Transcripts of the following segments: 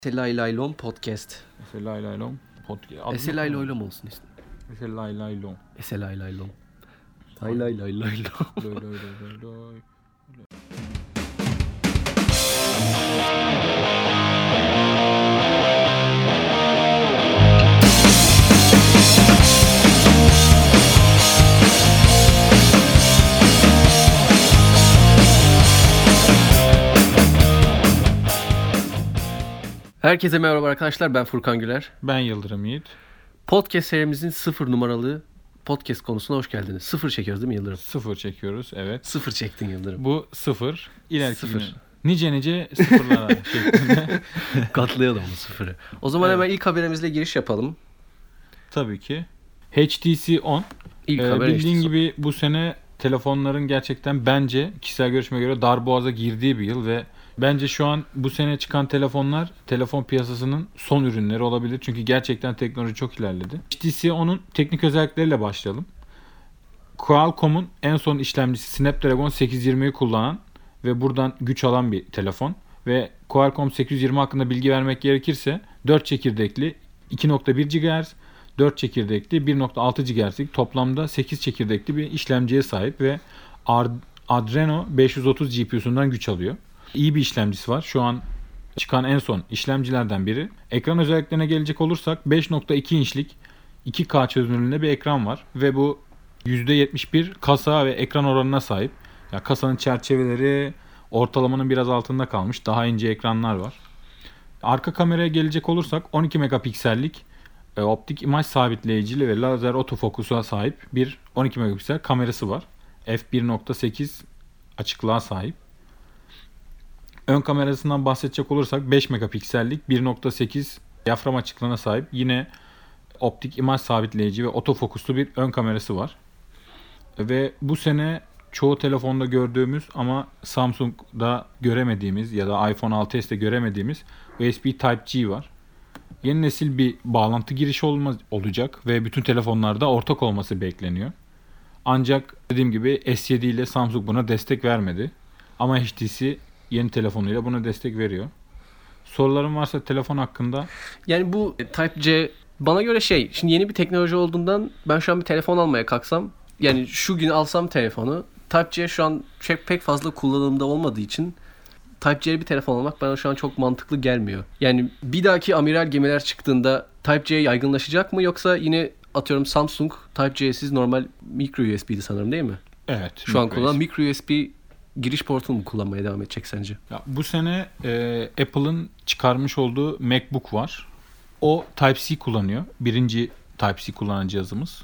Eselay Laylon Podcast. Eselay Laylon Podcast. Eselay Laylon olsun işte. Eselay Laylon. Eselay Laylon. Lay lay lay lay Loy loy loy loy loy. Herkese merhaba arkadaşlar, ben Furkan Güler. Ben Yıldırım Yiğit. Podcast serimizin 0 numaralı podcast konusuna hoş geldiniz. 0 çekiyoruz değil mi Yıldırım? 0 çekiyoruz, evet. 0 çektin Yıldırım. Bu 0. İleriki 0. gün nice sıfırlara şeklinde. Katlayalım bu 0'ı. O zaman Evet. hemen ilk haberimizle giriş yapalım. Tabii ki. HTC 10. İlk haber Bildiğin HTC. gibi bu sene telefonların gerçekten bence kişisel görüşime göre darboğaza girdiği bir yıl ve bence şu an bu sene çıkan telefonlar telefon piyasasının son ürünleri olabilir. Çünkü gerçekten teknoloji çok ilerledi. HTC 10'un teknik özellikleriyle başlayalım. Qualcomm'un en son işlemcisi Snapdragon 820'yi kullanan ve buradan güç alan bir telefon. Ve Qualcomm 820 hakkında bilgi vermek gerekirse 4 çekirdekli 2.1 GHz, 4 çekirdekli 1.6 GHz'lik toplamda 8 çekirdekli bir işlemciye sahip ve Adreno 530 GPU'sundan güç alıyor. İyi bir işlemcisi var. Şu an çıkan en son işlemcilerden biri. Ekran özelliklerine gelecek olursak 5.2 inçlik 2K çözünürlüğünde bir ekran var ve bu %71 kasa ve ekran oranına sahip. Ya kasanın çerçeveleri ortalamanın biraz altında kalmış. Daha ince ekranlar var. Arka kameraya gelecek olursak 12 megapiksellik optik imaj sabitleyicili ve lazer otofokusa sahip bir 12 megapiksel kamerası var. f1.8 açıklığa sahip. Ön kamerasından bahsedecek olursak 5 megapiksellik 1.8 diyafram açıklığına sahip yine optik imaj sabitleyici ve otofokuslu bir ön kamerası var. Ve bu sene çoğu telefonda gördüğümüz ama Samsung'da göremediğimiz ya da iPhone 6s'te göremediğimiz USB Type-C var. Yeni nesil bir bağlantı girişi olacak ve bütün telefonlarda ortak olması bekleniyor. Ancak dediğim gibi S7 ile Samsung buna destek vermedi. Ama HTC yeni telefonuyla buna destek veriyor. Soruların varsa telefon hakkında. Yani bu Type-C bana göre şimdi yeni bir teknoloji olduğundan ben şu an bir telefon almaya kalksam, yani şu gün alsam telefonu, Type-C şu an pek fazla kullanımda olmadığı için Type-C bir telefon almak bana şu an çok mantıklı gelmiyor. Yani bir dahaki amiral gemiler çıktığında Type-C yaygınlaşacak mı, yoksa yine atıyorum Samsung Type-C'siz normal micro USB'di sanırım, değil mi? Evet. Şu an kullanan micro USB giriş portunu mu kullanmaya devam edecek sence? Ya, bu sene Apple'ın çıkarmış olduğu MacBook var. O Type-C kullanıyor. Birinci Type-C kullanan cihazımız.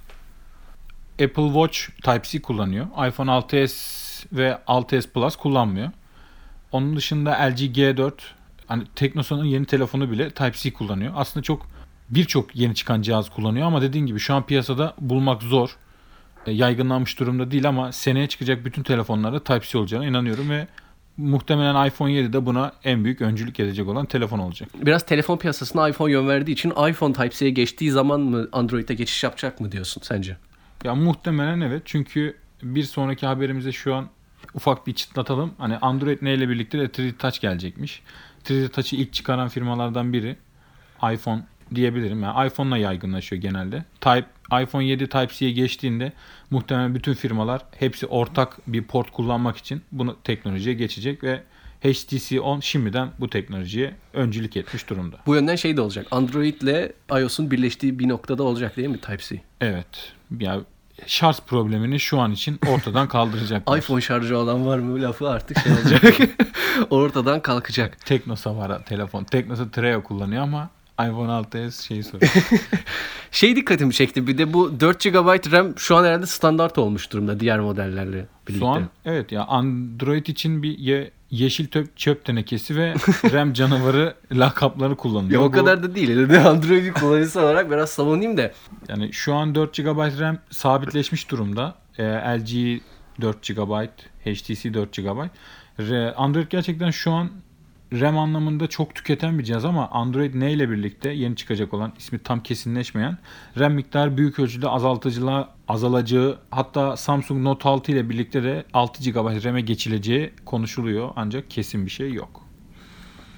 Apple Watch Type-C kullanıyor. iPhone 6s ve 6s Plus kullanmıyor. Onun dışında LG G4, hani Teknosa'nın yeni telefonu bile Type-C kullanıyor. Aslında birçok yeni çıkan cihaz kullanıyor ama dediğin gibi şu an piyasada bulmak zor. Yaygınlanmış durumda değil ama seneye çıkacak bütün telefonlarda Type-C olacağına inanıyorum ve muhtemelen iPhone 7 de buna en büyük öncülük edecek olan telefon olacak. Biraz telefon piyasasına iPhone yön verdiği için iPhone Type-C'ye geçtiği zaman mı Android'e geçiş yapacak mı diyorsun sence? Ya muhtemelen evet, çünkü bir sonraki haberimize şu an ufak bir çıtlatalım. Hani Android N ile birlikte de 3D Touch gelecekmiş. 3D Touch'ı ilk çıkaran firmalardan biri iPhone diyebilirim. Yani iPhone'la yaygınlaşıyor genelde. iPhone 7 Type-C'ye geçtiğinde muhtemelen bütün firmalar hepsi ortak bir port kullanmak için bunu teknolojiye geçecek ve HTC 10 şimdiden bu teknolojiye öncülük etmiş durumda. Bu yönden de olacak. Android ile iOS'un birleştiği bir noktada olacak değil mi Type-C? Evet. Ya şarj problemini şu an için ortadan kaldıracaklar. iPhone şarjı olan var mı lafı artık olacak. Ortadan kalkacak. Teknosa var telefon. Teknosa Treo kullanıyor ama iPhone 6s soruyor. Dikkatimi çekti. Bir de bu 4 GB RAM şu an herhalde standart olmuş durumda diğer modellerle birlikte. Şu an evet ya, Android için bir yeşil çöp tenekesi ve RAM canavarı lakapları kullanılıyor. Ya o kadar da değil. Android kullanıcısı olarak biraz savunayım da. Yani şu an 4 GB RAM sabitleşmiş durumda. LG 4 GB, HTC 4 GB. Android gerçekten şu an RAM anlamında çok tüketen bir cihaz ama Android N ile birlikte yeni çıkacak olan, ismi tam kesinleşmeyen, RAM miktarı büyük ölçüde azalacağı, hatta Samsung Note 6 ile birlikte de 6 GB RAM'e geçileceği konuşuluyor ancak kesin bir şey yok.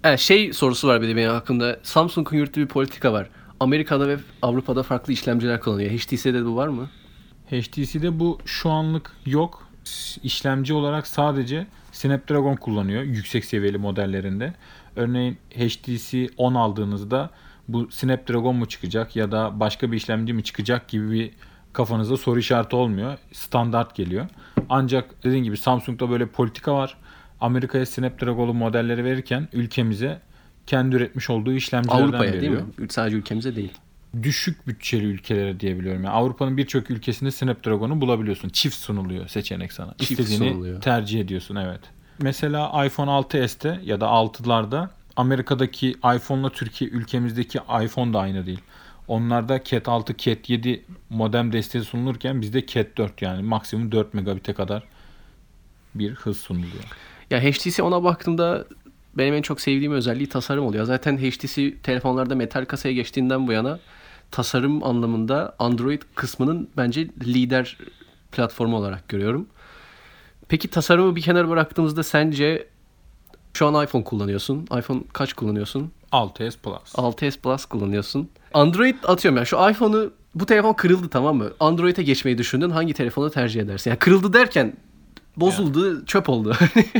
Şey sorusu var bir de benim aklımda. Samsung'un yürüttüğü bir politika var. Amerika'da ve Avrupa'da farklı işlemciler kullanıyor. HTC'de de bu var mı? HTC'de bu şu anlık yok. İşlemci olarak sadece Snapdragon kullanıyor yüksek seviyeli modellerinde. Örneğin HTC 10 aldığınızda bu Snapdragon mu çıkacak ya da başka bir işlemci mi çıkacak gibi bir kafanızda soru işareti olmuyor. Standart geliyor. Ancak dediğim gibi Samsung'da böyle politika var. Amerika'ya Snapdragon'lu modelleri verirken ülkemize kendi üretmiş olduğu işlemcilerden Avrupa'ya veriyor. değil mi? Sadece ülkemize değil. Düşük bütçeli ülkelere diyebiliyorum. Yani Avrupa'nın birçok ülkesinde Snapdragon'u bulabiliyorsun. Çift sunuluyor seçenek sana. Çift İstediğini sunuluyor. tercih ediyorsun, evet. Mesela iPhone 6s'te ya da 6'larda Amerika'daki iPhone'la Türkiye ülkemizdeki iPhone da aynı değil. Onlarda Cat 6, Cat 7 modem desteği sunulurken bizde Cat 4 yani maksimum 4 megabit'e kadar bir hız sunuluyor. Ya HTC ona baktığımda benim en çok sevdiğim özelliği tasarım oluyor. Zaten HTC telefonlarda metal kasaya geçtiğinden bu yana tasarım anlamında Android kısmının bence lider platformu olarak görüyorum. Peki tasarımı bir kenara bıraktığımızda sence şu an iPhone kullanıyorsun. iPhone kaç kullanıyorsun? 6s Plus. 6s Plus kullanıyorsun. Android atıyorum yani şu iPhone'u bu telefon kırıldı tamam mı? Android'e geçmeyi düşündün. Hangi telefonu tercih edersin? Yani kırıldı derken bozuldu, çöp oldu.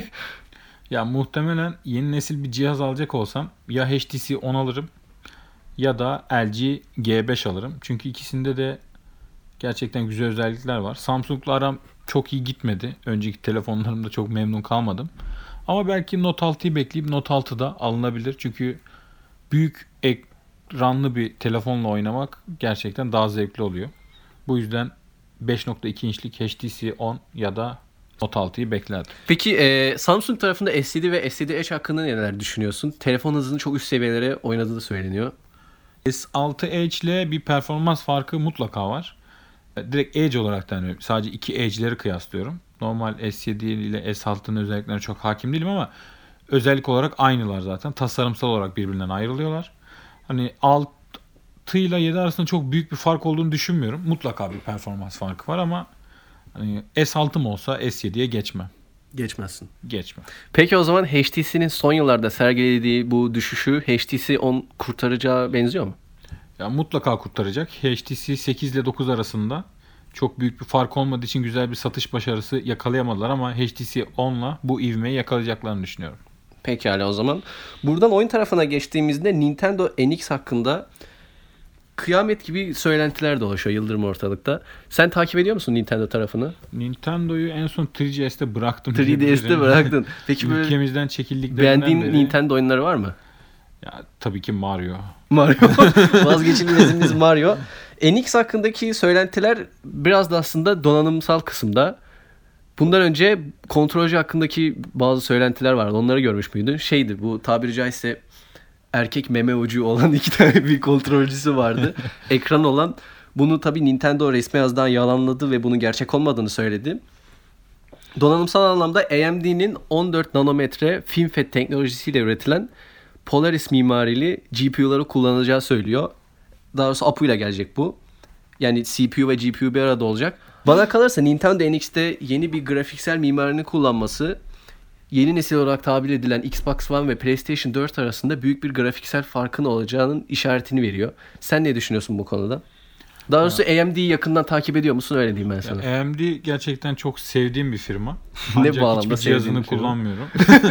Ya muhtemelen yeni nesil bir cihaz alacak olsam ya HTC 10 alırım ya da LG G5 alırım. Çünkü ikisinde de gerçekten güzel özellikler var. Samsung'la aram çok iyi gitmedi. Önceki telefonlarımda çok memnun kalmadım. Ama belki Note 6'yı bekleyip Note 6 da alınabilir. Çünkü büyük ekranlı bir telefonla oynamak gerçekten daha zevkli oluyor. Bu yüzden 5.2 inçlik HTC 10 ya da Note 6'yı beklerdim. Peki Samsung tarafında S7 ve S7 Edge hakkında neler düşünüyorsun? Telefon hızının çok üst seviyelere oynadığı söyleniyor. S6 Edge ile bir performans farkı mutlaka var. Direkt Edge olarak da sadece iki Edge'leri kıyaslıyorum. Normal S7 ile S6'nın özelliklerine çok hakim değilim ama özellik olarak aynılar zaten. Tasarımsal olarak birbirinden ayrılıyorlar. Hani 6 ile 7 arasında çok büyük bir fark olduğunu düşünmüyorum. Mutlaka bir performans farkı var ama hani S6 mı olsa S7'ye geçmem. Geçmezsin. Geçme. Peki o zaman HTC'nin son yıllarda sergilediği bu düşüşü HTC 10 kurtaracağı benziyor mu? Ya mutlaka kurtaracak. HTC 8 ile 9 arasında çok büyük bir fark olmadığı için güzel bir satış başarısı yakalayamadılar ama HTC 10'la bu ivmeyi yakalayacaklarını düşünüyorum. Pekala o zaman. Buradan oyun tarafına geçtiğimizde Nintendo NX hakkında kıyamet gibi söylentiler dolaşıyor yıldırım ortalıkta. Sen takip ediyor musun Nintendo tarafını? Nintendo'yu en son 3GS'te bıraktım. 3DS'te bıraktın. Peki böyle ülkemizden çekildiklerinden beğendiğin beri... Nintendo oyunları var mı? Ya tabii ki Mario. Mario. Vazgeçilmezimiz Mario. NX hakkındaki söylentiler biraz da aslında donanımsal kısımda. Bundan önce kontrolcü hakkındaki bazı söylentiler vardı. Onları görmüş müydün? Şeydi bu tabiri caizse erkek meme ucu olan iki tane bir kontrolcüsü vardı. Ekran olan. Bunu tabii Nintendo resmi ağızdan yalanladı ve bunun gerçek olmadığını söyledi. Donanımsal anlamda AMD'nin 14 nanometre FinFET teknolojisiyle üretilen Polaris mimarili GPU'ları kullanacağı söylüyor. Daha doğrusu APU ile gelecek bu. Yani CPU ve GPU bir arada olacak. Bana kalırsa Nintendo NX'te yeni bir grafiksel mimarinin kullanması yeni nesil olarak tabir edilen Xbox One ve PlayStation 4 arasında büyük bir grafiksel farkın olacağının işaretini veriyor. Sen ne düşünüyorsun bu konuda? Daha doğrusu AMD'yi yakından takip ediyor musun? Öyle diyeyim ben sana. Ya, AMD gerçekten çok sevdiğim bir firma. Ne Ancak bağlamda hiçbir sevdiğin cihazını bir firma? kullanmıyorum.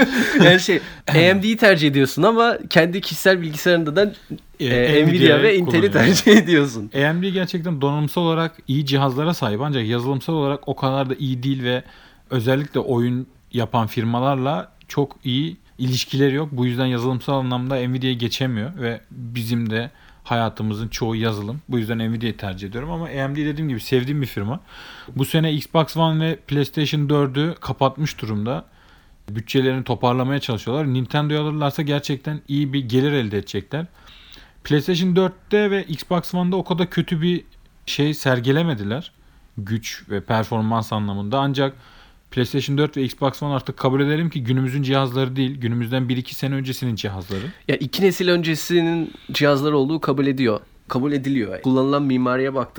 Yani AMD'yi tercih ediyorsun ama kendi kişisel bilgisayarında da Nvidia ve Intel'i tercih ediyorsun. AMD gerçekten donanımsal olarak iyi cihazlara sahip ancak yazılımsal olarak o kadar da iyi değil ve özellikle oyun yapan firmalarla çok iyi ilişkileri yok. Bu yüzden yazılımsal anlamda Nvidia'ya geçemiyor ve bizim de hayatımızın çoğu yazılım. Bu yüzden Nvidia'yı tercih ediyorum ama AMD dediğim gibi sevdiğim bir firma. Bu sene Xbox One ve PlayStation 4'ü kapatmış durumda. Bütçelerini toparlamaya çalışıyorlar. Nintendo'yu alırlarsa gerçekten iyi bir gelir elde edecekler. PlayStation 4'te ve Xbox One'da o kadar kötü bir şey sergilemediler. Güç ve performans anlamında. Ancak PlayStation 4 ve Xbox One artık kabul edelim ki günümüzün cihazları değil. Günümüzden 1-2 sene öncesinin cihazları. Ya 2 nesil öncesinin cihazları olduğu kabul ediliyor. Kullanılan mimariye baktığında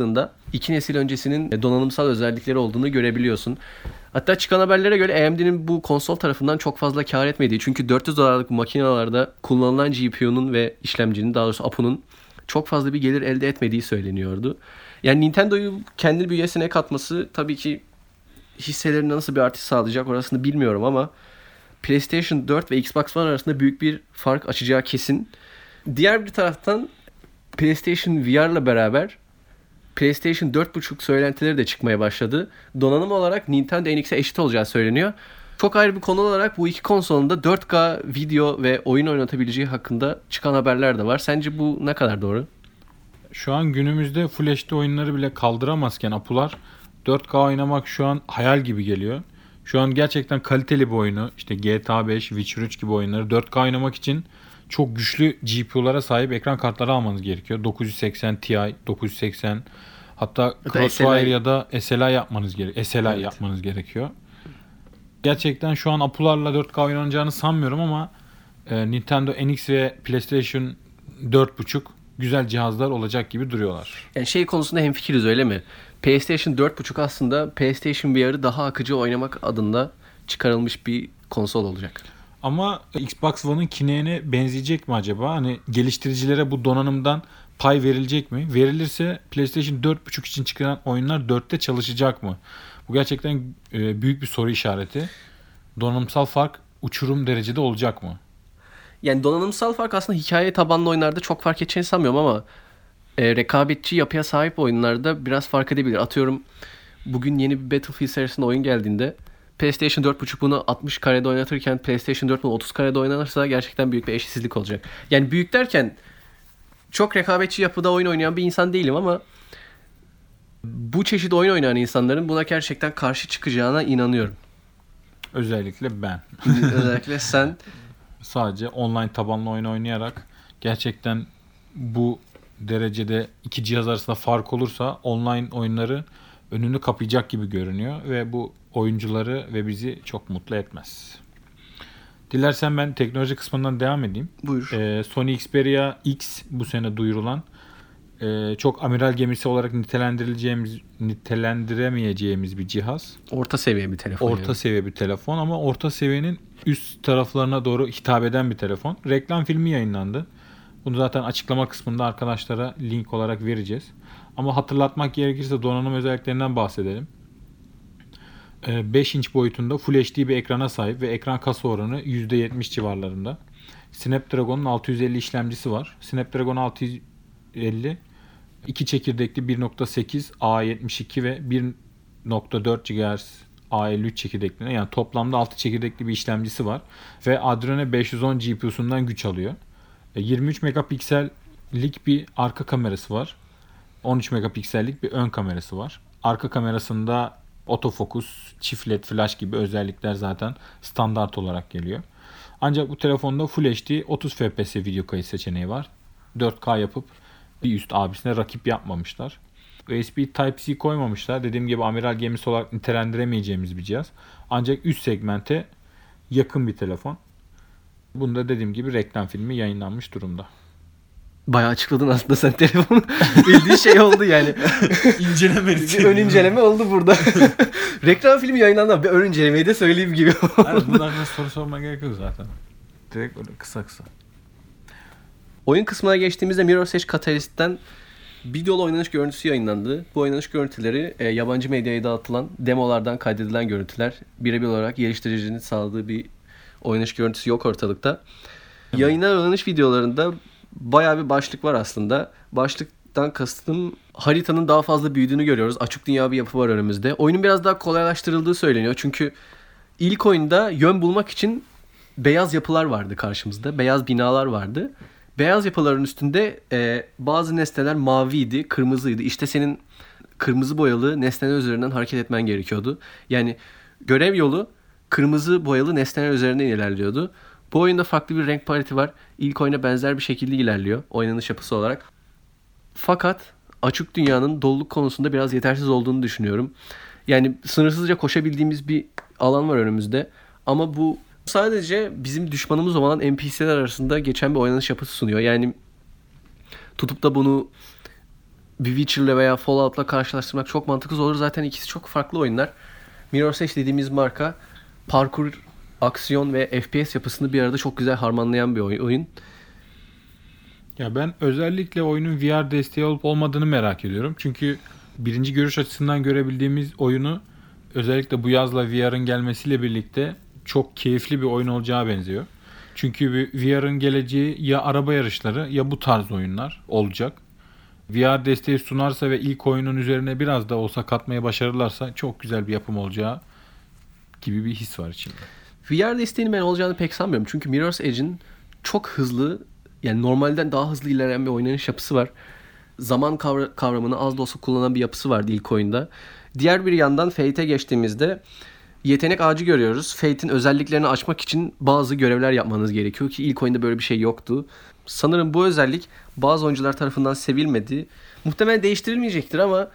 2 nesil öncesinin donanımsal özellikleri olduğunu görebiliyorsun. Hatta çıkan haberlere göre AMD'nin bu konsol tarafından çok fazla kar etmediği, çünkü $400 makinelerde kullanılan GPU'nun ve işlemcinin, daha doğrusu APU'nun çok fazla bir gelir elde etmediği söyleniyordu. Yani Nintendo'yu kendi bünyesine katması tabii ki hisselerine nasıl bir artış sağlayacak orasını bilmiyorum ama PlayStation 4 ve Xbox One arasında büyük bir fark açacağı kesin. Diğer bir taraftan PlayStation VR'la beraber PlayStation 4.5 söylentileri de çıkmaya başladı. Donanım olarak Nintendo NX'e eşit olacağı söyleniyor. Çok ayrı bir konu olarak bu iki konsolun da 4K video ve oyun oynatabileceği hakkında çıkan haberler de var. Sence bu ne kadar doğru? Şu an günümüzde Full HD oyunları bile kaldıramazken APU'lar 4K oynamak şu an hayal gibi geliyor. Şu an gerçekten kaliteli bir oyunu, işte GTA 5, Witcher 3 gibi oyunları 4K oynamak için çok güçlü GPU'lara sahip ekran kartları almanız gerekiyor. 980 Ti, 980, hatta Crossfire ya da SLI yapmanız gerekiyor. Evet. Yapmanız gerekiyor. Gerçekten şu an APU'larla 4K oynanacağını sanmıyorum ama Nintendo NX ve PlayStation 4.5 güzel cihazlar olacak gibi duruyorlar. Yani şey konusunda hemfikiriz, öyle mi? PlayStation 4.5 aslında PlayStation VR'ı daha akıcı oynamak adında çıkarılmış bir konsol olacak. Ama Xbox One'ın Kinect'e benzeyecek mi acaba? Hani geliştiricilere bu donanımdan pay verilecek mi? Verilirse PlayStation 4.5 için çıkan oyunlar 4'te çalışacak mı? Bu gerçekten büyük bir soru işareti. Donanımsal fark uçurum derecede olacak mı? Yani donanımsal fark aslında hikaye tabanlı oyunlarda çok fark edeceğini sanmıyorum ama rekabetçi yapıya sahip oyunlarda biraz fark edebilir. Atıyorum, bugün yeni bir Battlefield serisinde oyun geldiğinde PlayStation 4.5 bunu 60 karede oynatırken PlayStation 4 bunu 30 karede oynanırsa gerçekten büyük bir eşitsizlik olacak. Yani büyük derken çok rekabetçi yapıda oyun oynayan bir insan değilim ama bu çeşit oyun oynayan insanların buna gerçekten karşı çıkacağına inanıyorum. Özellikle ben. Özellikle sen. Sadece online tabanlı oyun oynayarak gerçekten bu derecede iki cihaz arasında fark olursa online oyunları önünü kapayacak gibi görünüyor ve bu oyuncuları ve bizi çok mutlu etmez. Dilersen ben teknoloji kısmından devam edeyim. Buyur. Sony Xperia X bu sene duyurulan çok amiral gemisi olarak nitelendiremeyeceğimiz bir cihaz. Orta seviye bir telefon. Orta seviye bir telefon ama orta seviyenin üst taraflarına doğru hitap eden bir telefon. Reklam filmi yayınlandı. Bunu zaten açıklama kısmında arkadaşlara link olarak vereceğiz. Ama hatırlatmak gerekirse donanım özelliklerinden bahsedelim. 5 inç boyutunda Full HD bir ekrana sahip ve ekran kasa oranı %70 civarlarında. Snapdragon'un 650 işlemcisi var. Snapdragon 650 2 çekirdekli 1.8 A72 ve 1.4 GHz A53 çekirdekli, yani toplamda 6 çekirdekli bir işlemcisi var ve Adreno 510 GPU'sundan güç alıyor. 23 megapiksellik bir arka kamerası var. 13 megapiksellik bir ön kamerası var. Arka kamerasında otofokus, çift led flash gibi özellikler zaten standart olarak geliyor. Ancak bu telefonda Full HD 30 FPS video kayıt seçeneği var. 4K yapıp bir üst abisine rakip yapmamışlar. USB Type-C koymamışlar. Dediğim gibi amiral gemisi olarak nitelendiremeyeceğimiz bir cihaz. Ancak üst segmente yakın bir telefon. Bunda dediğim gibi reklam filmi yayınlanmış durumda. Bayağı açıkladın aslında sen telefonu. Bildiğin şey oldu yani. İncelemedik. Bir ön inceleme oldu burada. Reklam filmi yayınlandı. Bir ön incelemeyi de söyleyeyim gibi. Bundan soru sorma gerek yok zaten. Direkt öyle kısa kısa. Oyun kısmına geçtiğimizde Mirror's Edge Catalyst'ten videolu oynanış görüntüsü yayınlandı. Bu oynanış görüntüleri yabancı medyaya dağıtılan demolardan kaydedilen görüntüler. Birebir olarak geliştiricinin sağladığı bir oynanış görüntüsü yok ortalıkta. Yayınlanan oynanış videolarında bayağı bir başlık var aslında. Başlıktan kastım haritanın daha fazla büyüdüğünü görüyoruz. Açık dünya bir yapı var önümüzde. Oyunun biraz daha kolaylaştırıldığı söyleniyor. Çünkü ilk oyunda yön bulmak için beyaz yapılar vardı karşımızda. Beyaz binalar vardı. Beyaz yapıların üstünde bazı nesneler maviydi, kırmızıydı. İşte senin kırmızı boyalı nesneler üzerinden hareket etmen gerekiyordu. Yani görev yolu kırmızı boyalı nesneler üzerinden ilerliyordu. Bu oyunda farklı bir renk paleti var. İlk oyuna benzer bir şekilde ilerliyor oynanış yapısı olarak. Fakat açık dünyanın doluluk konusunda biraz yetersiz olduğunu düşünüyorum. Yani sınırsızca koşabildiğimiz bir alan var önümüzde. Ama bu sadece bizim düşmanımız olan NPC'ler arasında geçen bir oynanış yapısı sunuyor. Yani tutup da bunu bir Witcher'la veya Fallout'la karşılaştırmak çok mantıksız olur. Zaten ikisi çok farklı oyunlar. Mirror's Edge dediğimiz marka parkur, aksiyon ve FPS yapısını bir arada çok güzel harmanlayan bir oyun. Ya ben özellikle oyunun VR desteği olup olmadığını merak ediyorum. Çünkü birinci görüş açısından görebildiğimiz oyunu özellikle bu yazla VR'ın gelmesiyle birlikte çok keyifli bir oyun olacağı benziyor. Çünkü VR'ın geleceği ya araba yarışları ya bu tarz oyunlar olacak. VR desteği sunarsa ve ilk oyunun üzerine biraz da olsa katmayı başarırlarsa çok güzel bir yapım olacağı gibi bir his var içimde. VR desteğinin ben olacağını pek sanmıyorum. Çünkü Mirror's Edge'in çok hızlı, yani normalden daha hızlı ilerleyen bir oynanış yapısı var. Zaman kavramını az da olsa kullanan bir yapısı vardı ilk oyunda. Diğer bir yandan Fate'e geçtiğimizde yetenek ağacı görüyoruz. Fate'in özelliklerini açmak için bazı görevler yapmanız gerekiyor ki ilk oyunda böyle bir şey yoktu. Sanırım bu özellik bazı oyuncular tarafından sevilmedi. Muhtemelen değiştirilmeyecektir ama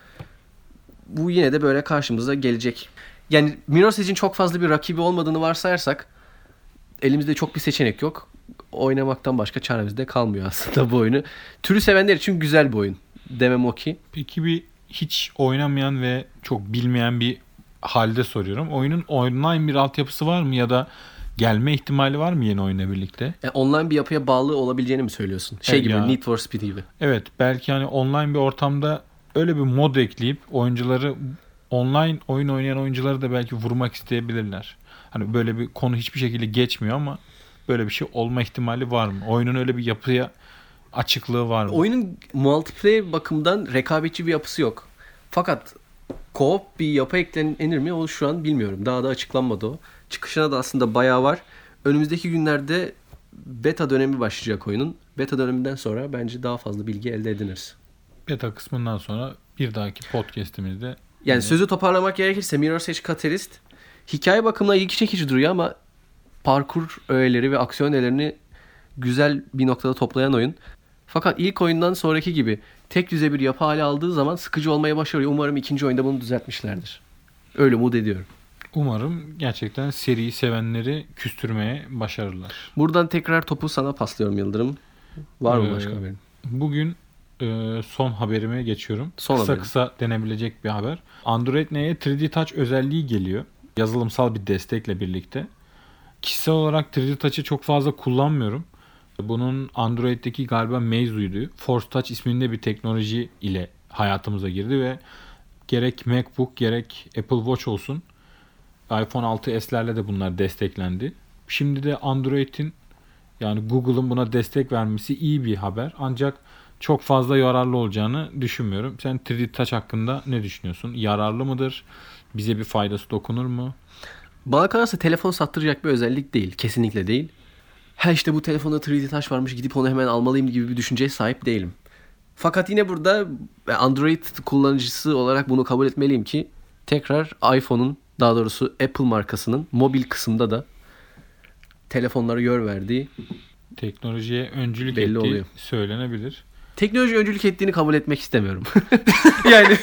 bu yine de böyle karşımıza gelecek. Yani Mirror's Edge'in çok fazla bir rakibi olmadığını varsayarsak elimizde çok bir seçenek yok. Oynamaktan başka çaremiz de kalmıyor aslında bu oyunu. Türü sevenler için güzel bir oyun. Demem o ki. Peki bir hiç oynamayan ve çok bilmeyen bir halde soruyorum. Oyunun online bir altyapısı var mı ya da gelme ihtimali var mı yeni oyunla birlikte? Yani online bir yapıya bağlı olabileceğini mi söylüyorsun? Şey gibi, ya. Need for Speed gibi. Evet, belki hani online bir ortamda öyle bir mod ekleyip oyuncuları online oyun oynayan oyuncuları da belki vurmak isteyebilirler. Hani böyle bir konu hiçbir şekilde geçmiyor ama böyle bir şey olma ihtimali var mı? Oyunun öyle bir yapıya açıklığı var mı? Oyunun multiplayer bakımından rekabetçi bir yapısı yok. Fakat co-op bir yapı eklenir mi? O şu an bilmiyorum. Daha da açıklanmadı o. Çıkışına da aslında bayağı var. Önümüzdeki günlerde beta dönemi başlayacak oyunun. Beta döneminden sonra bence daha fazla bilgi elde ediniriz. Beta kısmından sonra bir dahaki podcast'imizde Yani sözü toparlamak gerekirse Mirror's Edge Catalyst hikaye bakımından ilgi çekici duruyor ama parkur öğeleri ve aksiyon öğelerini güzel bir noktada toplayan oyun. Fakat ilk oyundan sonraki gibi tek düze bir yapı hale aldığı zaman sıkıcı olmaya başlıyor. Umarım ikinci oyunda bunu düzeltmişlerdir. Öyle umut ediyorum. umarım gerçekten seriyi sevenleri küstürmeye başarırlar. Buradan tekrar topu sana paslıyorum Yıldırım. Var mı başka haberin? Bugün son haberime geçiyorum. Son kısa haberim. kısa denebilecek bir haber. Android N'ye 3D Touch özelliği geliyor. Yazılımsal bir destekle birlikte. Kişisel olarak 3D Touch'ı çok fazla kullanmıyorum. Bunun Android'deki galiba mevzuydu. Force Touch isminde bir teknoloji ile hayatımıza girdi ve gerek MacBook gerek Apple Watch olsun iPhone 6s'lerle de bunlar desteklendi. Şimdi de Android'in yani Google'ın buna destek vermesi iyi bir haber. Ancak çok fazla yararlı olacağını düşünmüyorum. Sen 3D Touch hakkında ne düşünüyorsun? Yararlı mıdır? Bize bir faydası dokunur mu? Bana kalırsa telefon sattıracak bir özellik değil. Kesinlikle değil. Ha işte bu telefonda 3D Touch varmış gidip onu hemen almalıyım gibi bir düşünceye sahip değilim. Fakat yine burada Android kullanıcısı olarak bunu kabul etmeliyim ki tekrar iPhone'un, daha doğrusu Apple markasının mobil kısımda da telefonlara yön verdiği Teknolojiye öncülük belli ettiği oluyor. söylenebilir. Teknoloji öncülük ettiğini kabul etmek istemiyorum. Yani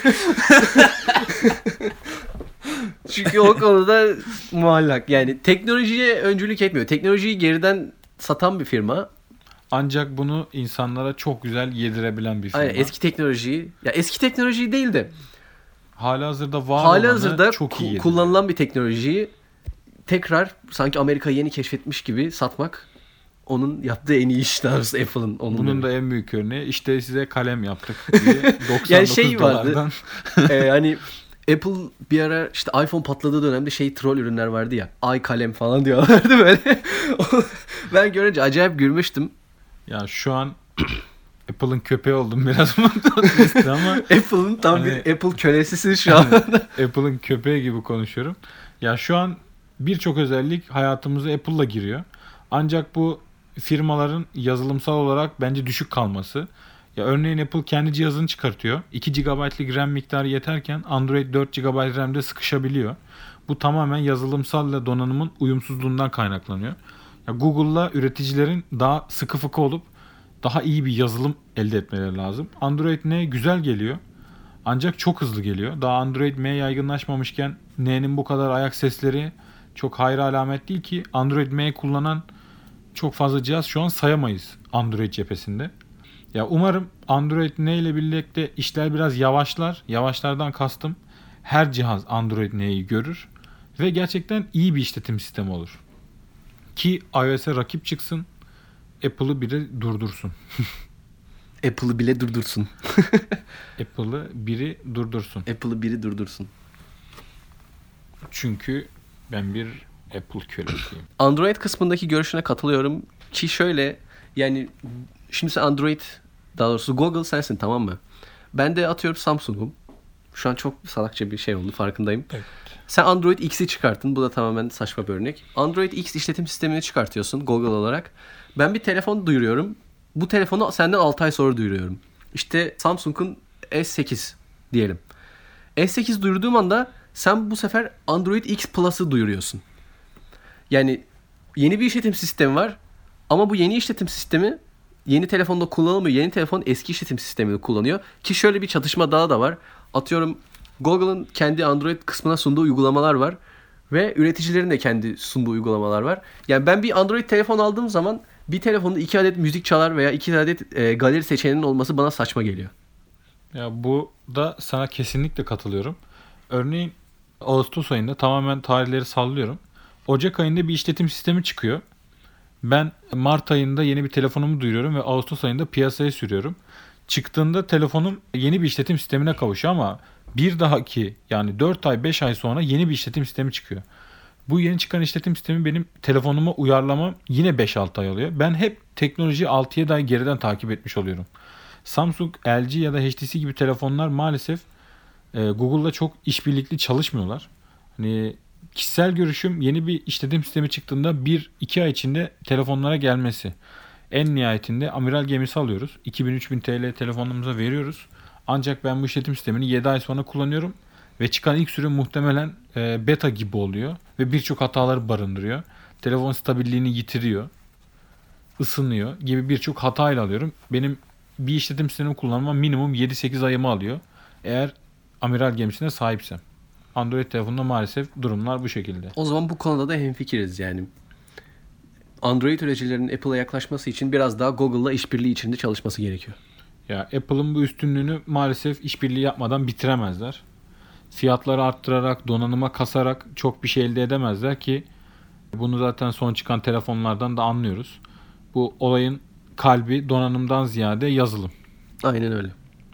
çünkü o konuda muallak. Yani teknolojiye öncülük etmiyor. Teknolojiyi geriden satan bir firma. Ancak bunu insanlara çok güzel yedirebilen bir firma. Aynen, eski teknolojiyi, ya eski teknolojiyi değil de Halihazırda var halihazırda olanı çok iyi yediriyor. kullanılan bir teknolojiyi tekrar sanki Amerika'yı yeni keşfetmiş gibi satmak onun yaptığı en iyi iş, daha doğrusu Apple'ın. Bunun da en büyük örneği işte size kalem yaptık diye 99 Yani şey vardı. dolardan. Hani Apple bir ara işte iPhone patladığı dönemde troll ürünler vardı ya. Ay kalem falan diyorlardı böyle. Ben görünce acayip gülmüştüm. Ya şu an Apple'ın köpeği oldum biraz ama Apple'ın tam hani- bir Apple kölesisin şu an. Apple'ın köpeği gibi konuşuyorum. Ya şu an birçok özellik hayatımıza Apple'la giriyor. Ancak bu firmaların yazılımsal olarak bence düşük kalması. Ya örneğin Apple kendi cihazını çıkartıyor. 2 GB'lık RAM miktarı yeterken Android 4 GB RAM'de sıkışabiliyor. Bu tamamen yazılımsal ile donanımın uyumsuzluğundan kaynaklanıyor. Ya Google'la üreticilerin daha sıkı fıkı olup daha iyi bir yazılım elde etmeleri lazım. Android N güzel geliyor. Ancak çok hızlı geliyor. Daha Android M yaygınlaşmamışken N'nin bu kadar ayak sesleri çok hayra alamet değil ki Android M kullanan çok fazla cihaz şu an sayamayız Android cephesinde. Ya umarım Android N ile birlikte işler biraz yavaşlar. Yavaşlardan kastım her cihaz Android N'yi görür ve gerçekten iyi bir işletim sistemi olur. Ki iOS'e rakip çıksın, Apple'ı biri durdursun. Apple'ı bile durdursun. Apple'ı biri durdursun. Apple'ı biri durdursun. Çünkü ben bir Apple kölesiyim. Android kısmındaki görüşüne katılıyorum ki şöyle, yani şimdi sen Android, daha doğrusu Google sensin, tamam mı? Ben de atıyorum Samsung'um. Şu an çok salakça bir şey oldu, farkındayım. Evet. Sen Android X'i çıkarttın. Bu da tamamen saçma bir örnek. Android X işletim sistemini çıkartıyorsun Google olarak. Ben bir telefon duyuruyorum. Bu telefonu senden 6 ay sonra duyuruyorum. İşte Samsung'un S8 diyelim. S8 duyurduğum anda sen bu sefer Android X Plus'ı duyuruyorsun. Yani yeni bir işletim sistemi var ama bu yeni işletim sistemi yeni telefonda kullanılmıyor. Yeni telefon eski işletim sistemini kullanıyor. Ki şöyle bir çatışma daha da var. Atıyorum Google'ın kendi Android kısmına sunduğu uygulamalar var. Ve üreticilerin de kendi sunduğu uygulamalar var. Yani ben bir Android telefon aldığım zaman bir telefonda 2 adet müzik çalar veya 2 adet galeri seçeneğinin olması bana saçma geliyor. Ya bu da sana kesinlikle katılıyorum. Örneğin Ağustos ayında, tamamen tarihleri sallıyorum, Ocak ayında bir işletim sistemi çıkıyor. Ben Mart ayında yeni bir telefonumu duyuruyorum ve Ağustos ayında piyasaya sürüyorum. Çıktığında telefonum yeni bir işletim sistemine kavuşuyor ama bir dahaki, yani 4 ay 5 ay sonra yeni bir işletim sistemi çıkıyor. Bu yeni çıkan işletim sistemi benim telefonuma uyarlamam yine 5-6 ay alıyor. Ben hep teknolojiyi 6-7 ay geriden takip etmiş oluyorum. Samsung, LG ya da HTC gibi telefonlar maalesef Google'la çok işbirlikli çalışmıyorlar. Hani kişisel görüşüm, yeni bir işletim sistemi çıktığında 1-2 ay içinde telefonlara gelmesi. En nihayetinde amiral gemisi alıyoruz. 2000-3000 TL telefonumuza veriyoruz. Ancak ben bu işletim sistemini 7 ay sonra kullanıyorum. Ve çıkan ilk sürüm muhtemelen beta gibi oluyor. Ve birçok hataları barındırıyor. Telefon stabilliğini yitiriyor. Isınıyor gibi birçok hatayla alıyorum. Benim bir işletim sistemi kullanmam minimum 7-8 ayımı alıyor. Eğer amiral gemisine sahipsem. Android telefonunda maalesef durumlar bu şekilde. O zaman bu konuda da hemfikiriz yani. Android üreticilerinin Apple'a yaklaşması için biraz daha Google'la işbirliği içinde çalışması gerekiyor. Ya Apple'ın bu üstünlüğünü maalesef işbirliği yapmadan bitiremezler. Fiyatları arttırarak, donanıma kasarak çok bir şey elde edemezler ki bunu zaten son çıkan telefonlardan da anlıyoruz. Bu olayın kalbi donanımdan ziyade yazılım. Aynen öyle.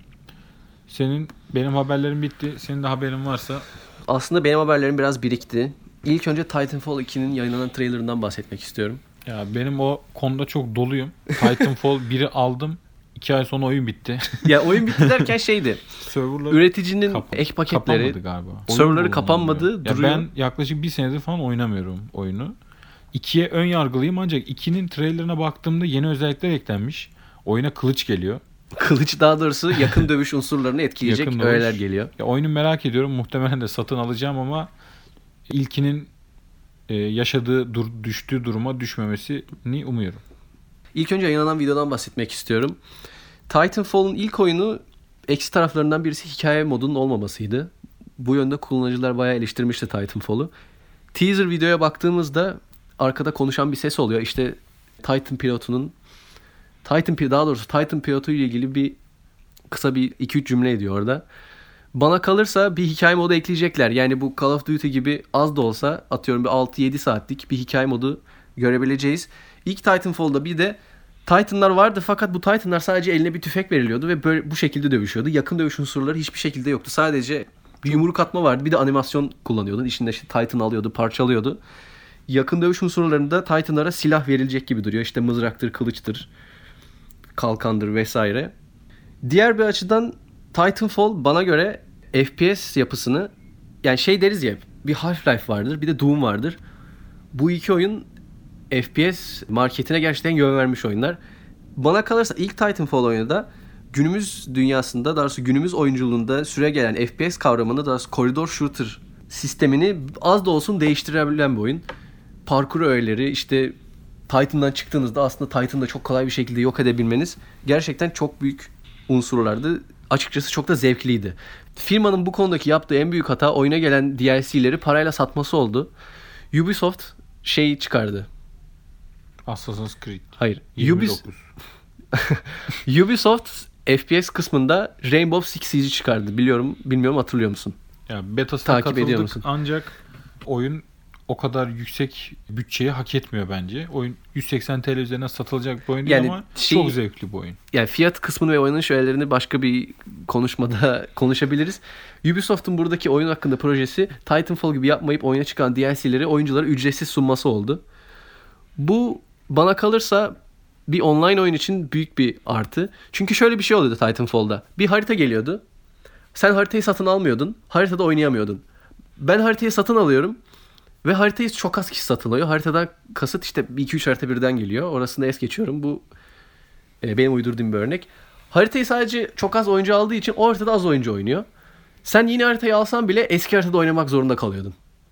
Benim haberlerim bitti. Senin de haberin varsa. Aslında benim haberlerim biraz birikti. İlk önce Titanfall 2'nin yayınlanan trailerından bahsetmek istiyorum. Ya benim o konuda çok doluyum. Titanfall 1'i aldım. 2 ay sonra oyun bitti. Ya oyun bitti derken şeydi. Serverları Üreticinin ek paketleri, kapanmadı galiba. serverları kapanmadı, Ya duruyor. ben yaklaşık bir senedir falan oynamıyorum oyunu. 2'ye ön yargılıyım ancak 2'nin trailerına baktığımda yeni özellikler eklenmiş. Oyuna kılıç geliyor. Kılıç, daha doğrusu yakın dövüş unsurlarını etkileyecek Yakın dövüş. öğeler geliyor. Ya oyunu merak ediyorum. Muhtemelen de satın alacağım ama ilkinin yaşadığı, düştüğü duruma düşmemesini umuyorum. İlk önce yayınlanan videodan bahsetmek istiyorum. Titanfall'un ilk oyunu eksi taraflarından birisi hikaye modunun olmamasıydı. Bu yönde kullanıcılar bayağı eleştirmişti Titanfall'u. Teaser videoya baktığımızda arkada konuşan bir ses oluyor. İşte Titan pilotu ile ilgili bir kısa bir 2-3 cümle ediyor orada. Bana kalırsa bir hikaye modu ekleyecekler. Yani bu Call of Duty gibi az da olsa, atıyorum bir 6-7 saatlik bir hikaye modu görebileceğiz. İlk Titanfall'da bir de Titan'lar vardı fakat bu Titan'lar sadece eline bir tüfek veriliyordu ve böyle bu şekilde dövüşüyordu. Yakın dövüş unsurları hiçbir şekilde yoktu. Sadece bir yumruk atma vardı. Bir de animasyon kullanıyordun. İçinde işte Titan alıyordu, parçalıyordu. Yakın dövüş unsurlarında Titan'lara silah verilecek gibi duruyor. İşte mızraktır, kılıçtır, kalkandır vesaire. Diğer bir açıdan Titanfall bana göre FPS yapısını, yani şey deriz ya, bir Half-Life vardır, bir de Doom vardır. Bu iki oyun FPS marketine gerçekten yön vermiş oyunlar. Bana kalırsa ilk Titanfall oyunu da günümüz dünyasında, daha doğrusu günümüz oyunculuğunda süregelen FPS kavramını, daha doğrusu koridor shooter sistemini az da olsun değiştirebilen bir oyun. Parkur öğeleri, işte Titan'dan çıktığınızda aslında Titan'da çok kolay bir şekilde yok edebilmeniz gerçekten çok büyük unsurlardı. Açıkçası çok da zevkliydi. Firmanın bu konudaki yaptığı en büyük hata oyuna gelen DLC'leri parayla satması oldu. Ubisoft şey çıkardı. Assassin's Creed Hayır. 29. Ubisoft FPS kısmında Rainbow Six Siege'i çıkardı. Bilmiyorum hatırlıyor musun? Ya betasına Takip ediyor katıldık musun? ancak oyun o kadar yüksek bütçeyi hak etmiyor bence. Oyun 180 TL üzerine satılacak bir oyun değil Yani ama çok zevkli bir oyun. Yani fiyat kısmını ve oynanış öğelerini başka bir konuşmada konuşabiliriz. Ubisoft'un buradaki oyun hakkında projesi Titanfall gibi yapmayıp oyuna çıkan DLC'leri oyunculara ücretsiz sunması oldu. Bu bana kalırsa bir online oyun için büyük bir artı. Çünkü şöyle bir şey oluyordu Titanfall'da. Bir harita geliyordu. Sen haritayı satın almıyordun. Haritada oynayamıyordun. Ben haritayı satın alıyorum. Ve haritayı çok az kişi satın alıyor. Haritadan kasıt işte 2-3 harita birden geliyor. Orasını es geçiyorum. Bu benim uydurduğum bir örnek. Haritayı sadece çok az oyuncu aldığı için o haritada az oyuncu oynuyor. Sen yeni haritayı alsan bile eski haritada oynamak zorunda kalıyordun.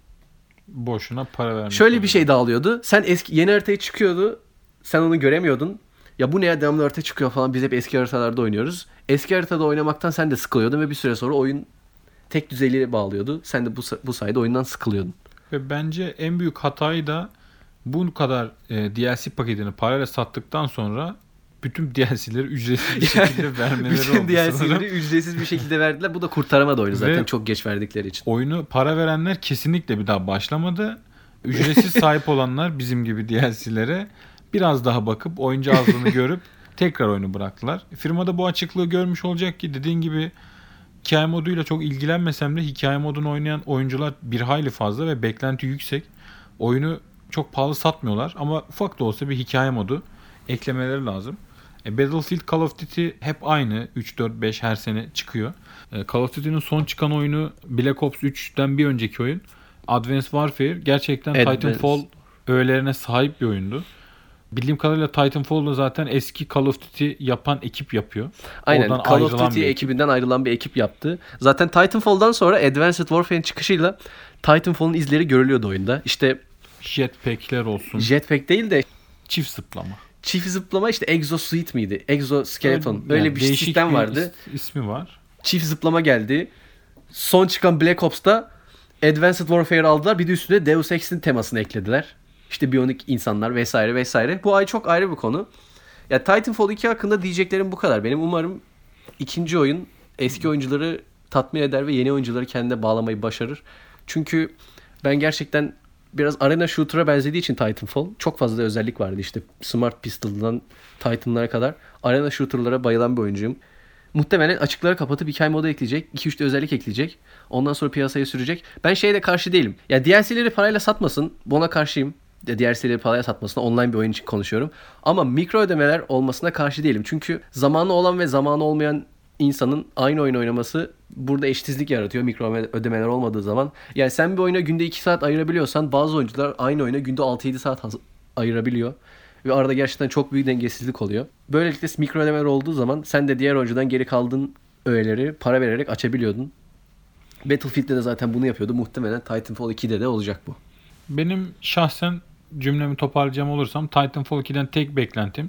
Boşuna para vermiş. Şöyle bir şey dağılıyordu. Sen yeni haritaya çıkıyordu. Sen onu göremiyordun. Ya bu ne ya, devamlı harita çıkıyor falan. Biz hep eski haritalarda oynuyoruz. Eski haritada oynamaktan sen de sıkılıyordun ve bir süre sonra oyun tek düzeyliğe bağlıyordu. Sen de bu sayede oyundan sıkılıyordun. Ve bence en büyük hatayı da bu kadar DLC paketini parayla sattıktan sonra bütün DLC'leri ücretsiz bir şekilde vermeleri Bütün oldu DLC'leri sanırım. ücretsiz bir şekilde verdiler. Bu da kurtaramadı oyunu zaten Ve çok geç verdikleri için. Oyunu para verenler kesinlikle bir daha başlamadı. Ücretsiz sahip olanlar bizim gibi DLC'lere biraz daha bakıp oyuncu azlığını görüp tekrar oyunu bıraktılar. Firmada bu açıklığı görmüş olacak ki dediğin gibi hikaye moduyla çok ilgilenmesem de hikaye modunu oynayan oyuncular bir hayli fazla ve beklenti yüksek. Oyunu çok pahalı satmıyorlar ama ufak da olsa bir hikaye modu eklemeleri lazım. Battlefield, Call of Duty hep aynı. 3, 4, 5 her sene çıkıyor. Call of Duty'nin son çıkan oyunu Black Ops 3'ten bir önceki oyun Advanced Warfare. Gerçekten Titanfall öğelerine sahip bir oyundu. Bildiğim kadarıyla Titanfall'da zaten eski Call of Duty yapan ekip yapıyor. Aynen, Oradan Call of ayrılan Duty bir ekibinden ayrılan bir ekip yaptı. Zaten Titanfall'dan sonra Advanced Warfare'in çıkışıyla Titanfall'un izleri görülüyordu oyunda. İşte jetpack'ler olsun. jetpack değil de Çift zıplama. çift zıplama, işte exosuit miydi? Exoskeleton. Böyle Yani bir değişik sistem bir vardı. ismi var. Çift zıplama geldi. Son çıkan Black Ops'ta Advanced Warfare aldılar. Bir de üstüne Deus Ex'in temasını eklediler. İşte biyonik insanlar vesaire vesaire. Bu ay çok ayrı bir konu. Ya Titanfall 2 hakkında diyeceklerim bu kadar. Benim umarım ikinci oyun eski oyuncuları tatmin eder ve yeni oyuncuları kendine bağlamayı başarır. Çünkü ben gerçekten biraz arena shooter'a benzediği için Titanfall çok fazla da özellik vardı. İşte Smart Pistol'dan Titan'lara kadar arena shooter'lara bayılan bir oyuncuyum. Muhtemelen açıkları kapatıp hikaye modu ekleyecek. 2-3 de özellik ekleyecek. Ondan sonra piyasaya sürecek. Ben şeye de karşı değilim. Ya DLC'leri parayla satmasın. Buna karşıyım. DLC'leri parayla satmasına, online bir oyun için konuşuyorum. Ama mikro ödemeler olmasına karşı değilim. Çünkü zamanı olan ve zamanı olmayan insanın aynı oyun oynaması burada eşitsizlik yaratıyor mikro ödemeler olmadığı zaman. Yani sen bir oyuna günde 2 saat ayırabiliyorsan bazı oyuncular aynı oyuna günde 6-7 saat ayırabiliyor. Ve arada gerçekten çok büyük dengesizlik oluyor. Böylelikle mikro ödemeler olduğu zaman sen de diğer oyuncudan geri kaldığın öğeleri para vererek açabiliyordun. Battlefield'de de zaten bunu yapıyordu. Muhtemelen Titanfall 2'de de olacak bu. Benim şahsen cümlemi toparlayacağım olursam Titanfall 2'den tek beklentim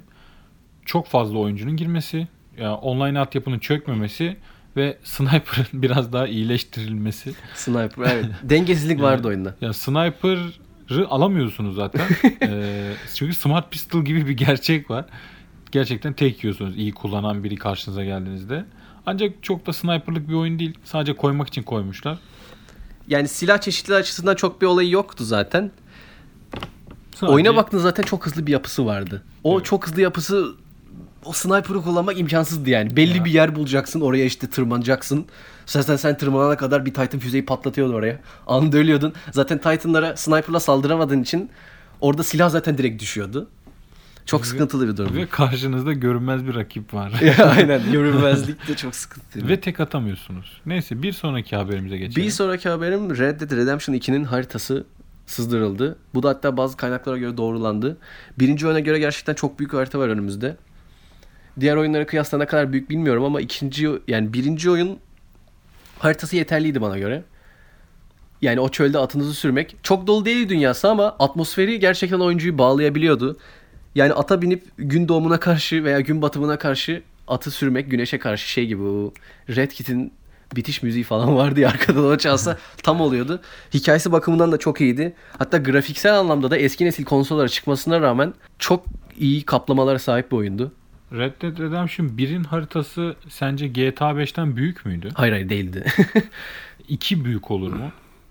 çok fazla oyuncunun girmesi, yani online altyapının çökmemesi ve Sniper'ın biraz daha iyileştirilmesi. Sniper, evet. Dengesizlik vardı oyunda. Ya Sniper'ı alamıyorsunuz zaten. Çünkü Smart Pistol gibi bir gerçek var. Gerçekten tek yiyorsunuz iyi kullanan biri karşınıza geldiğinizde. Ancak çok da sniper'lık bir oyun değil. Sadece koymak için koymuşlar. Yani silah çeşitliliği açısından çok bir olayı yoktu zaten. Sadece... Oyuna baktığında zaten çok hızlı bir yapısı vardı. O Evet. çok hızlı yapısı, o sniper'ı kullanmak imkansızdı yani. Belli bir yer bulacaksın, oraya işte tırmanacaksın. Sen tırmanana kadar bir Titan füzeyi patlatıyordu oraya. Anında ölüyordun. Zaten Titan'lara sniper'la saldıramadığın için orada silah zaten direkt düşüyordu. Çok sıkıntılı bir durum. Ve karşınızda görünmez bir rakip var. Aynen, görünmezlik de çok sıkıntılı. Ve tek atamıyorsunuz. Neyse bir sonraki haberimize geçelim. Bir sonraki haberim Red Dead Redemption 2'nin haritası sızdırıldı. Bu da hatta bazı kaynaklara göre doğrulandı. Birinci oyuna göre gerçekten çok büyük bir harita var önümüzde. Diğer oyunlara kıyasla ne kadar büyük bilmiyorum ama birinci oyun haritası yeterliydi bana göre. Yani o çölde atınızı sürmek. Çok dolu değil dünyası ama atmosferi gerçekten oyuncuyu bağlayabiliyordu. Yani ata binip gün doğumuna karşı veya gün batımına karşı atı sürmek, güneşe karşı şey gibi, bu Red Kit'in bitiş müziği falan vardı ya, arkadan o çalsa tam oluyordu. Hikayesi bakımından da çok iyiydi. Hatta grafiksel anlamda da eski nesil konsollara çıkmasına rağmen çok iyi kaplamalara sahip bir oyundu. Red Dead Redemption 1'in haritası sence GTA 5'ten büyük müydü? Hayır değildi. 2 büyük olur mu?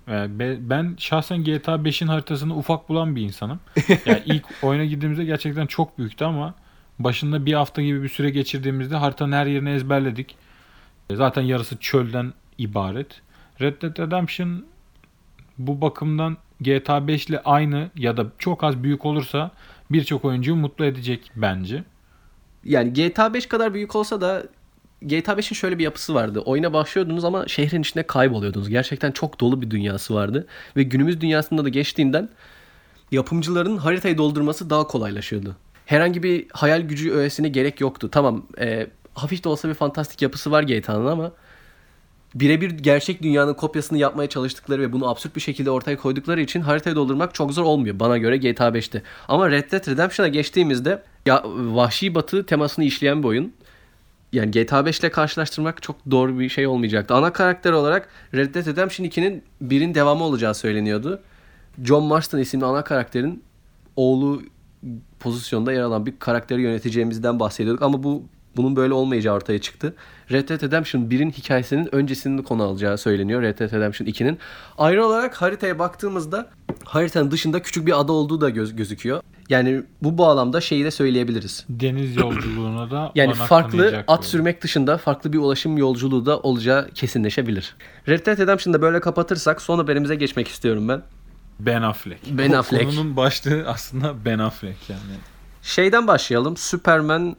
Ben şahsen GTA 5'in haritasını ufak bulan bir insanım. Yani ilk oyuna girdiğimizde gerçekten çok büyüktü ama başında bir hafta gibi bir süre geçirdiğimizde haritanın her yerini ezberledik. Zaten yarısı çölden ibaret. Red Dead Redemption bu bakımdan GTA 5 ile aynı ya da çok az büyük olursa birçok oyuncuyu mutlu edecek bence. Yani GTA 5 kadar büyük olsa da GTA 5'in şöyle bir yapısı vardı. Oyuna başlıyordunuz ama şehrin içinde kayboluyordunuz. Gerçekten çok dolu bir dünyası vardı. Ve günümüz dünyasında da geçtiğinden yapımcıların haritayı doldurması daha kolaylaşıyordu. Herhangi bir hayal gücü öğesine gerek yoktu. Tamam, hafif de olsa bir fantastik yapısı var GTA'nın ama birebir gerçek dünyanın kopyasını yapmaya çalıştıkları ve bunu absürt bir şekilde ortaya koydukları için haritayı doldurmak çok zor olmuyor bana göre GTA 5'te. Ama Red Dead Redemption'a geçtiğimizde Vahşi Batı temasını işleyen bir oyun. Yani GTA 5 ile karşılaştırmak çok doğru bir şey olmayacaktı. Ana karakter olarak Red Dead Redemption 2'nin birin devamı olacağı söyleniyordu. John Marston isimli ana karakterin oğlu pozisyonda yer alan bir karakteri yöneteceğimizden bahsediyorduk ama bunun böyle olmayacağı ortaya çıktı. Red Dead Redemption 1'in hikayesinin öncesini konu alacağı söyleniyor Red Dead Redemption 2'nin. Ayrı olarak haritaya baktığımızda haritanın dışında küçük bir ada olduğu da gözüküyor. Yani bu bağlamda şeyi de söyleyebiliriz. Deniz yolculuğuna da yani farklı at böyle. sürmek dışında farklı bir ulaşım yolculuğu da olacağı kesinleşebilir. Red Dead Redemption'da böyle kapatırsak son haberimize geçmek istiyorum ben. Ben Affleck. Ben Affleck. Konunun başlığı aslında Ben Affleck yani. Şeyden başlayalım. Superman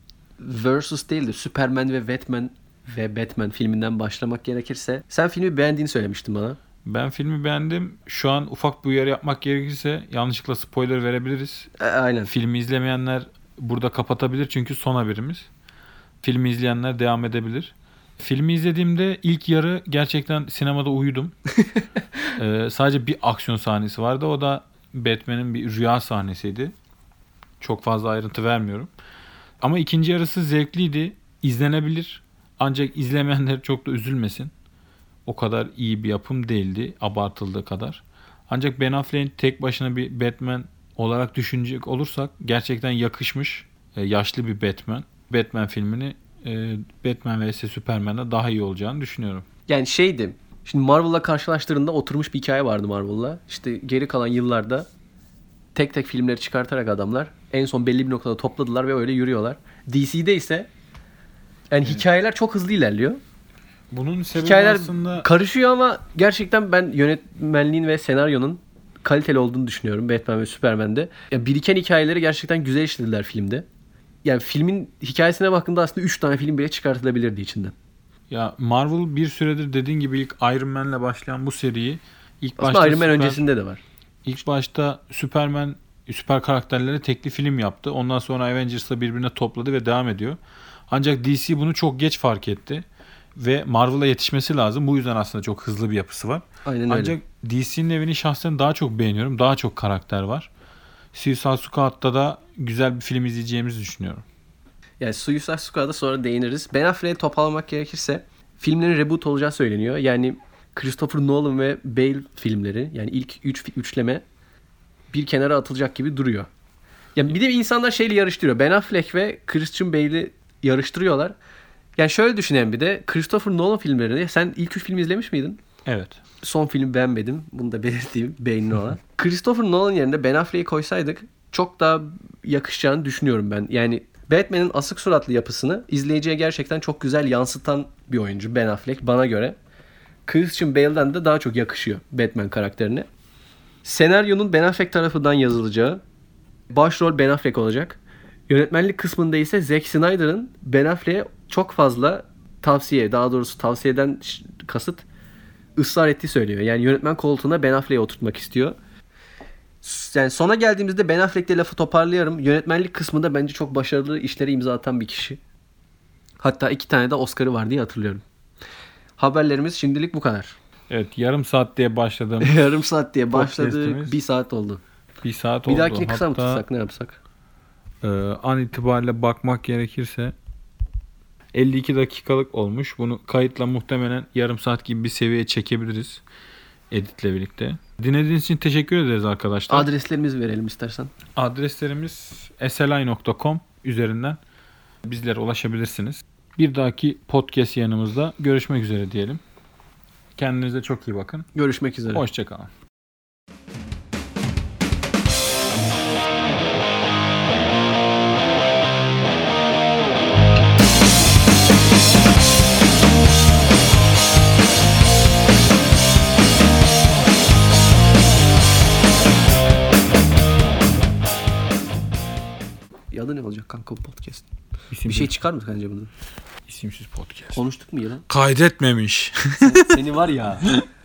vs. değil de Superman ve Batman filminden başlamak gerekirse. Sen filmi beğendiğini söylemiştin bana. Ben filmi beğendim. Şu an ufak bir uyarı yapmak gerekirse yanlışlıkla spoiler verebiliriz. Aynen. Filmi izlemeyenler burada kapatabilir çünkü son haberimiz. Filmi izleyenler devam edebilir. Filmi izlediğimde ilk yarı gerçekten sinemada uyudum. Sadece bir aksiyon sahnesi vardı. O da Batman'in bir rüya sahnesiydi. Çok fazla ayrıntı vermiyorum. Ama ikinci yarısı zevkliydi. İzlenebilir. Ancak izlemeyenler çok da üzülmesin. O kadar iyi bir yapım değildi abartıldığı kadar. Ancak Ben Affleck'in tek başına bir Batman olarak düşünecek olursak gerçekten yakışmış yaşlı bir Batman. Batman filmini Batman vs Superman'da daha iyi olacağını düşünüyorum. Yani şeydi. Şimdi Marvel'la karşılaştırdığında oturmuş bir hikaye vardı Marvel'la. İşte geri kalan yıllarda tek tek filmleri çıkartarak adamlar en son belli bir noktada topladılar ve öyle yürüyorlar. DC'de ise yani hikayeler çok hızlı ilerliyor. Bunun sebebi Hikayeler aslında karışıyor ama gerçekten ben yönetmenliğin ve senaryonun kaliteli olduğunu düşünüyorum Batman ve Superman'de. Ya biriken hikayeleri gerçekten güzel işlediler filmde. Yani filmin hikayesine baktığında aslında 3 tane film bile çıkartılabilirdi içinden. ya Marvel bir süredir dediğin gibi ilk Iron Man'le başlayan bu seriyi Aslında Iron Man öncesinde de var. İlk başta Superman süper karakterlere tekli film yaptı. Ondan sonra Avengers'la birbirine topladı ve devam ediyor. Ancak DC bunu çok geç fark etti. Ve Marvel'a yetişmesi lazım. Bu yüzden aslında çok hızlı bir yapısı var. Aynen öyle. Ancak DC'nin evini şahsen daha çok beğeniyorum. Daha çok karakter var. Suicide Squad'da da güzel bir film izleyeceğimizi düşünüyorum. Yani Suicide Squad'a sonra değiniriz. Ben Affleck'i toparlamak gerekirse filmlerin reboot olacağı söyleniyor. Yani Christopher Nolan ve Bale filmleri yani ilk üçleme bir kenara atılacak gibi duruyor. Yani bir de insanlar şeyle yarıştırıyor. Ben Affleck ve Christian Bale'i yarıştırıyorlar. Yani şöyle düşünelim bir de Christopher Nolan filmlerini sen ilk 3 filmi izlemiş miydin? Evet. Son filmi beğenmedim. Bunu da belirteyim beğenini olan. Christopher Nolan yerine Ben Affleck'i koysaydık çok daha yakışacağını düşünüyorum ben. Yani Batman'in asık suratlı yapısını izleyiciye gerçekten çok güzel yansıtan bir oyuncu Ben Affleck bana göre. Christian Bale'den de daha çok yakışıyor Batman karakterine. Senaryonun Ben Affleck tarafından yazılacağı, başrol Ben Affleck olacak. Yönetmenlik kısmında ise Zack Snyder'ın Ben Affleck'e çok fazla tavsiyeden kasıt ısrar ettiği söylüyor. Yani yönetmen koltuğuna Ben Affleck'i oturtmak istiyor. Yani sona geldiğimizde Ben Affleck'le lafı toparlayarım. Yönetmenlik kısmında bence çok başarılı işlere imza atan bir kişi. Hatta 2 tane de Oscar'ı var diye hatırlıyorum. Haberlerimiz şimdilik bu kadar. Evet, yarım saat diye başladığımız Yarım saat diye başladık. podcast'imiz 1 saat oldu. 1 saat Bir oldu. dahakini kısa mı Hatta, tutsak ne yapsak? an itibariyle bakmak gerekirse 52 dakikalık olmuş. Bunu kayıtla muhtemelen yarım saat gibi bir seviyeye çekebiliriz. Editle birlikte. Dinlediğiniz için teşekkür ederiz arkadaşlar. Adreslerimizi verelim istersen. Adreslerimiz slay.com üzerinden bizlere ulaşabilirsiniz. Bir dahaki podcast yanımızda görüşmek üzere diyelim. Kendinize çok iyi bakın. Görüşmek üzere. Hoşçakalın. Adı ne olacak kanka bu podcast? İsimsiz, Bir şey çıkar mı sence bundan? isimsiz podcast. Konuştuk mu ya lan? Kaydetmemiş. Seni var ya.